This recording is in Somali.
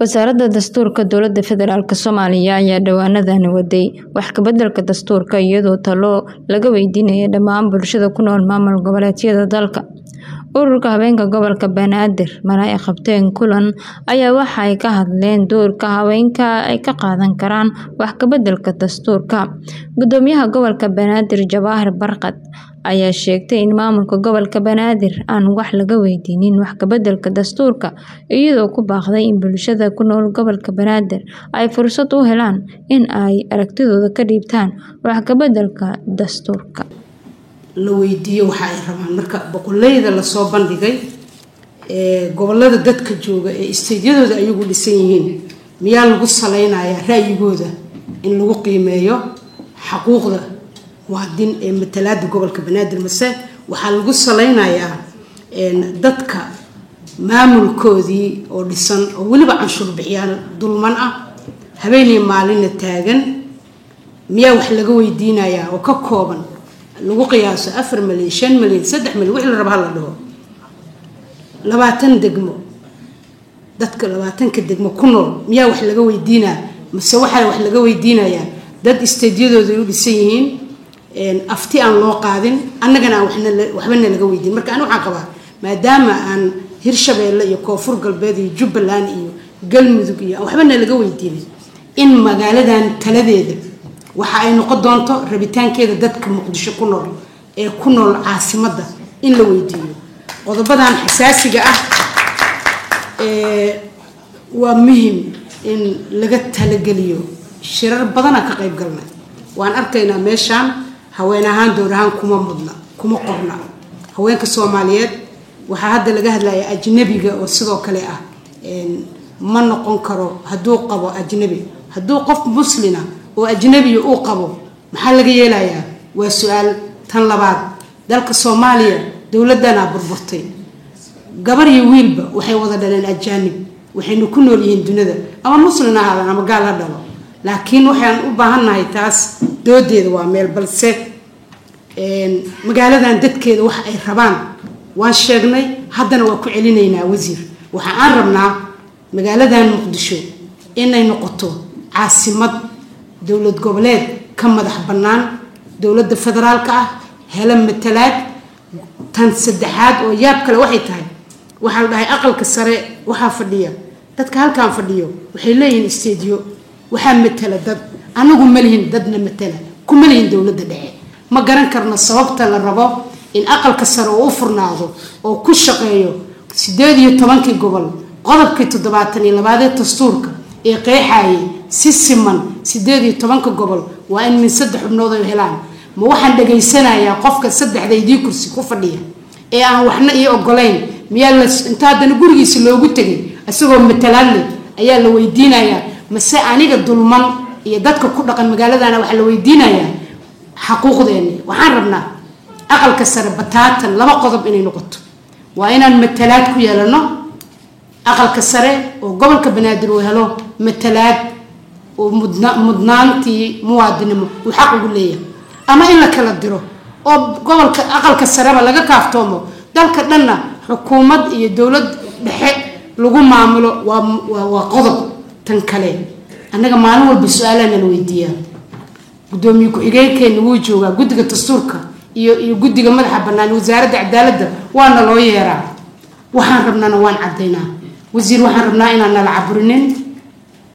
wasaaradda dastuurka dowladda federaalka Soomaaliya ayaa dhawaanadan waday wax ka beddelka dastuurka iyadoo talo laga weydiinayo dhammaan bulshada ku nool maamul goboleedyada dalka. Ururka haweenka gobolka Banaadir mar ay qabteen kulan ayaa waxa ay ka hadleen doorka haweenka ay ka qaadan karaan wax ka beddelka dastuurka. Gudoomiyaha gobolka Banaadir Jawaahir Barqad ayaa sheegtay in maamulka gobolka Banaadir aan wax laga weydiinin wax ka beddelka dastuurka iyadoo ku baaqday in bulshada ku nool gobolka Banaadir ay fursad u helaan in ay aragtidooda ka dhiibtaan wax ka beddelka dastuurka. la weydiiyo waxa ay rabaan marka boqolleyda la soo bandhigay gobolada dadka jooga ee isteedyadooda ayagu dhisan yihiin miyaa lagu saleynayaa raayigooda in lagu qiimeeyo xuquuqda muwaadin ee matalaada gobolka Banaadir mase waxa lagu saleynayaa dadka maamulkoodii oo dhisan oo waliba canshuur bixiyaan dulman ah habeenii maalin taagan miyaa wax laga weydiinayaa oo ka kooban lagu qiyaaso 4 milyan 5 milyan 3 milyan wixii la rabo la dhaho 20 degmo dadka 20 degmo ku nool miyaa wax laga weydiinaa mise waxa wax laga weydiinayaa dad isteedyadooda u dhisan yihiin afti aan loo qaadin annagana waxba laga weydiin marka anu waxaan qabaa maadaama aan Hirshabeelle iyo Koonfur Galbeed iyo Jubbaland iyo Galmudug iyo waxba laga weydiin in magaaladan taladeeda waxa ay noqon doonto rabitaankeeda dadka Muqdisho ku nool ee ku nool caasimadda in la weydiiyo qodobadan xasaasiga ah waa muhiim in laga talageliyo shirar badan ka qayb galnay waan arkaynaa meeshaan haween ahaan door ahaan kuma qorna haweenka Soomaaliyeed waxa hadda laga hadlayaa ajnabiga oo sidoo kale ah ma noqon karo haduu qabo ajnabi haduu qof muslina oo ajnabi uu qabo maxaa laga yeelayaa waa su'aal tan labaad dalka Soomaaliya dawladana burburtay gabar iyo wiilba waxay wada dhaleen ajaanib waxaynu ku nool yihiin dunida ama muslina ahaadaan ama gaal ha dhalo laakiin waxaan u baahanahay taas doodeeda waa meel balse magaaladan dadkeeda wax ay rabaan waan sheegnay haddana waa ku celinaynaa wasiir waxa aan rabnaa magaaladan Muqdisho inay noqoto caasimad dawlad goboleed ka madax bannaan dawladda federaalka ah hela matalaad tan saddexaad oo yaab kale waxay tahay waxa la dhahay aqalka sare waxa fadhiya dadka halkaan fadhiyo waxay leeyihiin isteediyo waxa matala dad anagu malihin dadna matala kuma leeyihiin dawladda dhexe ma garan karno sababta la rabo in aqalka sare uu furnaado oo ku shaqeeyo 18 gobol qodobkii 72 dastuurka ee qeexayay si siman 18 gobol waa in min 3 xubnood ay helaan ma waxaan dhageysanayaa qofka saddexdeedii kursi ku fadhiya ee aan waxna iyo ogolayn miyaa la inta hadana gurigiisa loogu tagay asagoo matalaad leh ayaa la weydiinayaa mase aniga dulman iyo dadka ku dhaqan magaaladana waxa la weydiinayaa xuquuqdeena waxaan rabnaa aqalka sare bataatan laba qodob inay noqoto waa inaan matalaad ku yeelano aqalka sare oo gobolka Banaadir uu helo matalaad oo mudnaantii muwaadinimo uu xaq ugu leeyahay ama in la kala diro oo gobolka aqalka sare laga kaaftoomo dalka dhanna xukuumad iyo dawlad dhexe lagu maamulo waa qodob tan kale anaga maalin walba su'aalaha la weydiiyaa gudoomiye ku-xigeenkeena wuu joogaa guddiga dastuurka iyo guddiga madaxa bannaan wasaaradda cadaaladda waana loo yeeraa waxaan rabnaa waan cadeynaa wasiir waxaan rabnaa inaan nala caburinin